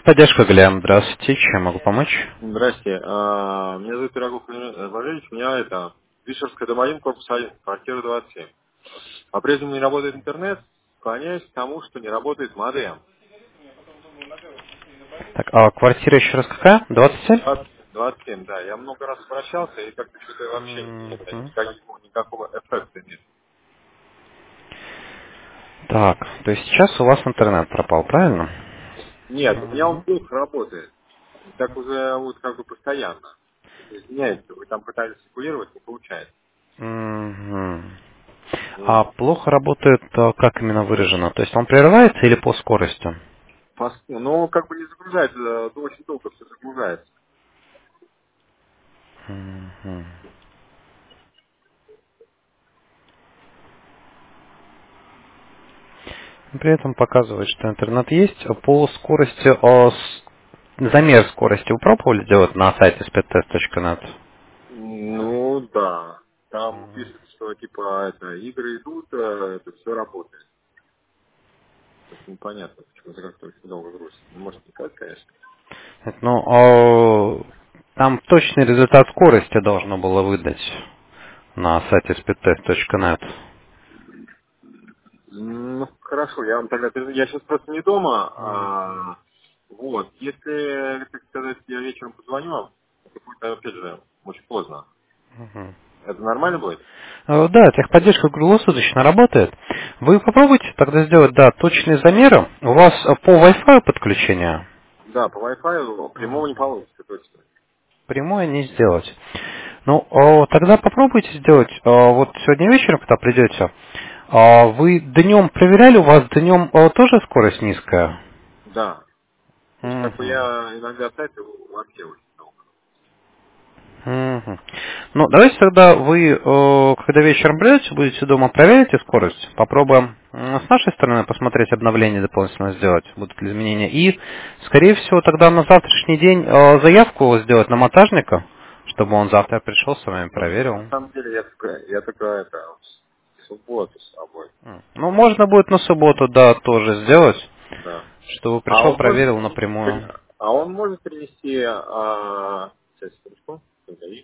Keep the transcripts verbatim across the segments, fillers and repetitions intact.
Техподдержка, Глеб. Здравствуйте. Чем могу помочь? Здрасте. А, Меня зовут Пирогов Владимирович. У меня это Вишерская, дом один, корпус один, квартира двадцать семь. По-прежнему не работает интернет. Склоняюсь к тому, что не работает модем. Так, а квартира еще раз какая? двадцать семь? двадцать, двадцать семь, да. Я много раз обращался, и как-то что-то вообще это, Мгм. никакого, никакого эффекта нет. Так, то есть сейчас у вас интернет пропал, правильно? Нет, у меня он Мгм. плохо работает. И так уже вот как бы постоянно. Изменяется. Вы там пытались регулировать, не получается. Мгм. А Вот. плохо работает, а, как именно выражено? То есть он прерывается или по скорости? Пос- Ну, как бы не загружается, э, очень долго все загружается. Мгм. При этом показывает, что интернет есть. По скорости, а, с- замер скорости вы пробовали сделать на сайте speedtest точка net? Ну да. Там пишут, что типа это игры идут, э, это все работает. Только непонятно, почему это как-то очень долго грузится. Ну, может, никак, конечно. Ну, а, там точный результат скорости должно было выдать на сайте speedtest точка net. Ну, хорошо, я вам тогда перед- я сейчас просто не дома. Мгм. А, вот. Если, так сказать, я вечером позвоню вам, это будет, опять же, очень поздно. Мгм. Это нормально будет? Э, Да, техподдержка круглосуточно работает. Вы попробуйте тогда сделать, да, точные замеры. У вас э, по Wi-Fi подключение Да, по Wi-Fi прямого не Мгм. получится точно. прямое не сделать. Ну, э, тогда попробуйте сделать, э, вот сегодня вечером, когда придете, э, вы днем проверяли, у вас днем э, тоже скорость низкая? Да. То есть как бы Мгм. я иногда сайты вообще очень долго. Мгм. Ну, давайте тогда вы, э, когда вечером придете, будете дома, проверите скорость. Попробуем м, с нашей стороны посмотреть обновление дополнительно сделать, будут ли изменения. И, скорее всего, тогда на завтрашний день э, заявку сделать на монтажника, чтобы он завтра пришел с вами, Ну, на проверил. самом деле я только, я только это, в субботу с собой. М. Ну, можно будет на субботу, да, тоже сделать, Да. чтобы А пришел, он может, проверил напрямую. при- а он может принести, а, сейчас, секундочку, погоди.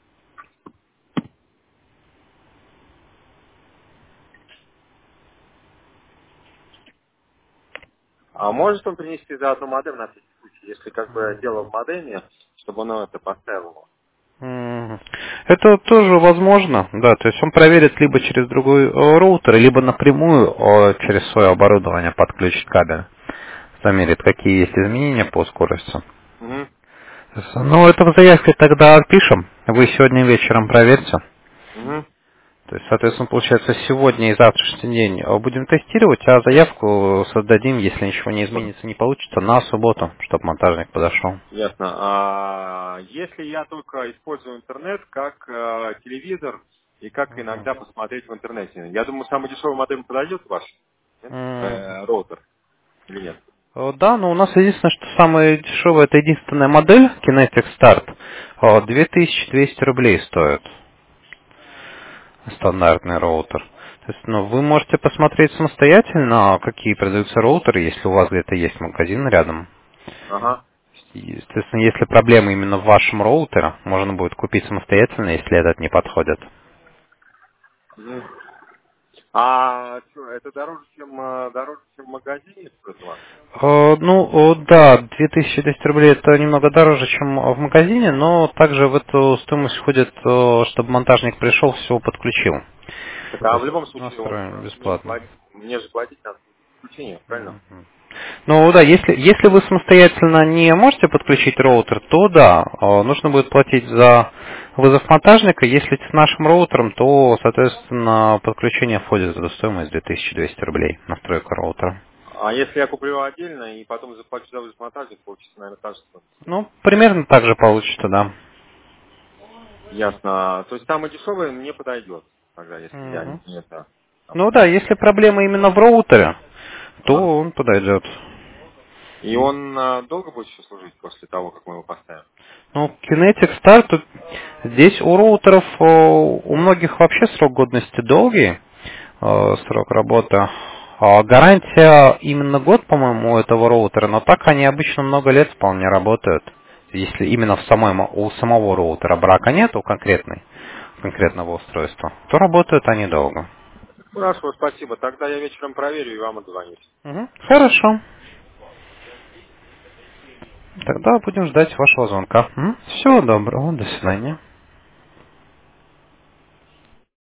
А может он принести заодно модем на всякий случай, если как бы дело в модеме, чтобы он это поставил его? Мгм. Это тоже возможно, да, то есть он проверит либо через другой э, роутер, либо напрямую э, через свое оборудование подключит кабель, замерит, какие есть изменения по скорости. Угу. Ну, это в заявке тогда отпишем, вы сегодня вечером проверьте. Угу. То есть, соответственно, получается, сегодня и завтрашний день э, будем тестировать, а заявку создадим, если ничего не изменится, не получится, на субботу, чтобы монтажник подошел. Ясно. А если я только использую интернет как э, телевизор и как иногда посмотреть в интернете, я думаю, самый дешевый модем подойдет ваш? Нет? Мгм. Э, роутер или нет? Э, Да, но у нас единственное, что самая дешевая, это единственная модель Kinetic Start. Э, две тысячи двести рублей стоит стандартный роутер. То есть, ну, вы можете посмотреть самостоятельно, какие продаются роутеры, если у вас где-то есть магазин рядом. Ага. Естественно, если проблема именно в вашем роутере, можно будет купить самостоятельно, если этот не подходит. Мгм. А что, это дороже, чем э, дороже, чем в магазине стоит у вас? Э, Ну, о, да, две тысячи двести рублей это немного дороже, чем в магазине, но также в эту стоимость входит, э, чтобы монтажник пришел, все подключил. Так, То а в есть любом случае, он, настроен э, мне же бесплатно. платить, мне же платить надо будет исключение, правильно? Мгм. Ну да, если, если вы самостоятельно не можете подключить роутер, то да, э, нужно будет платить за вызов монтажника. Если с нашим роутером, то, соответственно, подключение входит в эту стоимость две тысячи двести рублей, настройка роутера. А если я куплю отдельно и потом заплачу за вызов монтажник, получится, наверное, та же стоимость. Ну, примерно так же получится, да. Ясно. То есть самый дешевый мне подойдет, тогда, если я Мгм. не это. Там. Ну да, если проблема именно в роутере, Ага. то он подойдет. И он а, долго будет еще служить после того, как мы его поставим? Ну, Kinetic Start, тут- здесь у роутеров, о, у многих вообще срок годности долгий, э, срок работы. А, гарантия именно год, по-моему, у этого роутера, но так они обычно много лет вполне работают. Если именно в самой, у самого роутера брака нет, у конкретной, конкретного устройства, то работают они долго. Хорошо, спасибо. Тогда я вечером проверю и вам отзвонюсь. Угу. Хорошо. Тогда будем ждать вашего звонка. Всего доброго. До свидания.